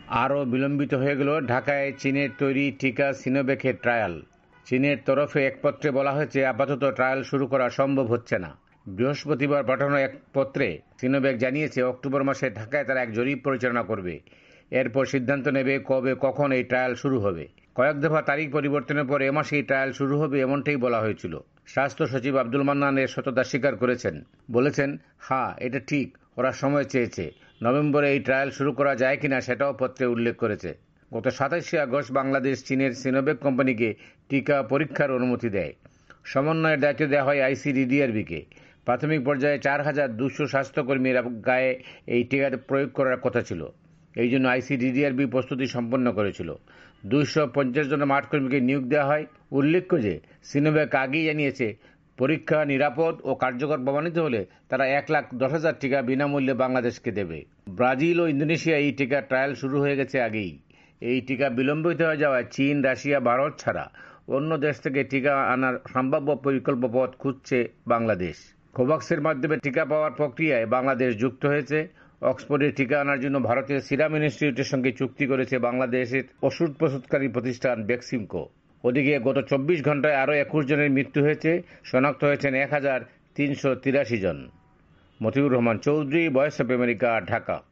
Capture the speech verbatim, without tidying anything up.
আরও বিলম্বিত হয়ে গেল ঢাকায় চীনের তৈরি টিকা সিনোভ্যাকের ট্রায়াল। চীনের তরফে এক পত্রে বলা হয়েছে আপাতত ট্রায়াল শুরু করা সম্ভব হচ্ছে না। বৃহস্পতিবার পাঠানো এক পত্রে সিনোভ্যাক জানিয়েছে অক্টোবর মাসে ঢাকায় তারা এক জরিপ পরিচালনা করবে। এরপর সিদ্ধান্ত নেবে কবে কখন এই ট্রায়াল শুরু হবে। কয়েক দফা তারিখ পরিবর্তনের পর এ মাসেই ট্রায়াল শুরু হবে এমনটাই বলা হয়েছিল। স্বাস্থ্য সচিব আব্দুল মান্নান এর সত্যতা স্বীকার করেছেন, বলেছেন, হ্যাঁ এটা ঠিক, ওরা সময় চেয়েছে, নভেম্বরে এই ট্রায়াল শুরু করা যায় কিনা সেটাও পত্রে উল্লেখ করেছে। গত সাতাশে আগস্ট বাংলাদেশ চীনের সিনোভ্যাক কোম্পানিকে টিকা পরীক্ষার অনুমতি দেয়। সমন্বয়ের দায়িত্ব দেওয়া হয় আইসিডিডিআরবিকে। প্রাথমিক পর্যায়ে চার হাজার দুশো স্বাস্থ্যকর্মীর গায়ে এই টিকার প্রয়োগ করার কথা ছিল। এই জন্য আইসিডিডিআরবি প্রস্তুতি সম্পন্ন করেছিল। দুইশো পঞ্চাশ জন মাঠকর্মীকে নিয়োগ দেওয়া হয়। উল্লেখ্য যে সিনোভ্যাক আগেই জানিয়েছে পরীক্ষা নিরাপদ ও কার্যকর প্রমাণিত হলে তারা এক লাখ দশ হাজার টিকা বিনামূল্যে বাংলাদেশকে দেবে। ব্রাজিল ও ইন্দোনেশিয়া এই টিকার ট্রায়াল শুরু হয়ে গেছে আগেই। এই টিকা বিলম্বিত হয়ে যাওয়ায় চীন, রাশিয়া, ভারত ছাড়া অন্য দেশ থেকে টিকা আনার সম্ভাব্য পরিকল্প পথ খুঁজছে বাংলাদেশ। কোভাক্সের মাধ্যমে টিকা পাওয়ার প্রক্রিয়ায় বাংলাদেশ যুক্ত হয়েছে। অক্সফোর্ডের টিকা আনার জন্য ভারতের সিরাম ইনস্টিটিউটের সঙ্গে চুক্তি করেছে বাংলাদেশের ওষুধ প্রস্তুতকারী প্রতিষ্ঠান বেক্সিমকো। ওদিকে গত চব্বিশ ঘন্টায় আরও একুশ জনের মৃত্যু হয়েছে, শনাক্ত হয়েছেন এক হাজার তিনশো তিরাশি জন। Motiur Rahman Chowdhury, voice of America, Dhaka.